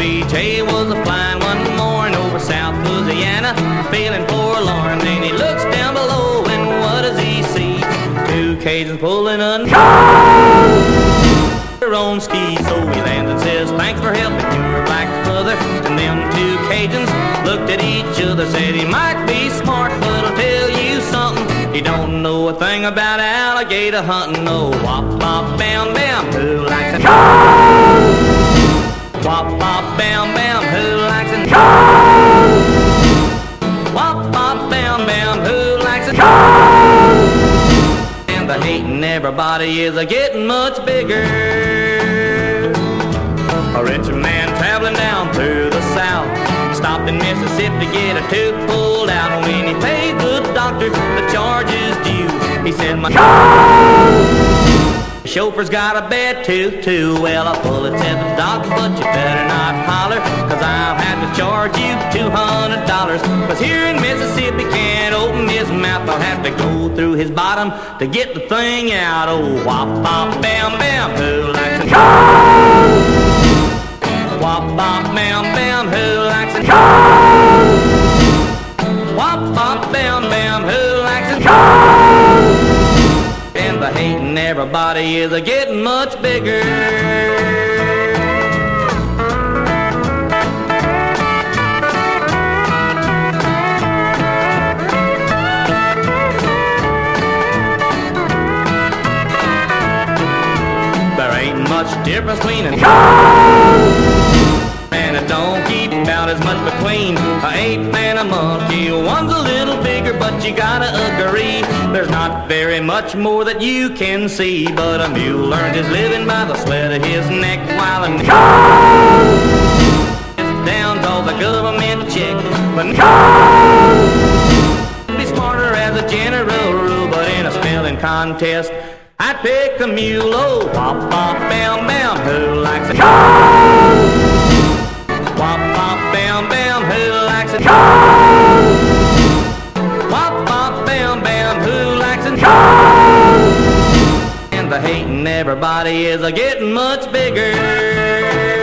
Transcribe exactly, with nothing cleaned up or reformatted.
B J was a flying one morning over South Louisiana, feeling forlorn. Then he looks down below and what does he see? Two Cajuns pulling on their own skis. So he lands and says, thanks for helping your black brother. And them two Cajuns looked at each other, said he might be smart, but I'll tell you something, he don't know a thing about alligator hunting. No, wop, bop, bam, bam, who likes it? Wop, bop, bam, bam, who likes it? Wop, bop, bam, bam, who likes it? And the hating everybody is a getting much bigger. A rich man traveling down through the South stopped in Mississippi to get a tooth pulled out. And when he paid the doctor the charges due, he said, my chauffeur's got a bad tooth too. Well, I pull it, said the doctor, but you better not holler, cause I'll have to charge you two hundred dollars. Cause here in Mississippi can't open his mouth, I'll have to go through his bottom to get the thing out. Oh, wop, bop, bam, bam, who likes it? Wop, bop, bam, bam, who likes it? Wop, bop, bam, bam, who likes it? And the hating everybody is a getting much bigger. There ain't much difference between an and a donkey, about as much between a ape and a monkey. One's a little bigger, but you gotta agree, there's not very much more that you can see. But a mule learned his living by the sweat of his neck, while a down calls a government check. But be smarter as a general rule, but in a spelling contest I'd pick a mule. Oh, wop, bop, bam, bam, who likes it? Wop, bop, bam, bam, who likes it? Wop, bop, bam, bam, who likes it? And the hating everybody is a getting much bigger.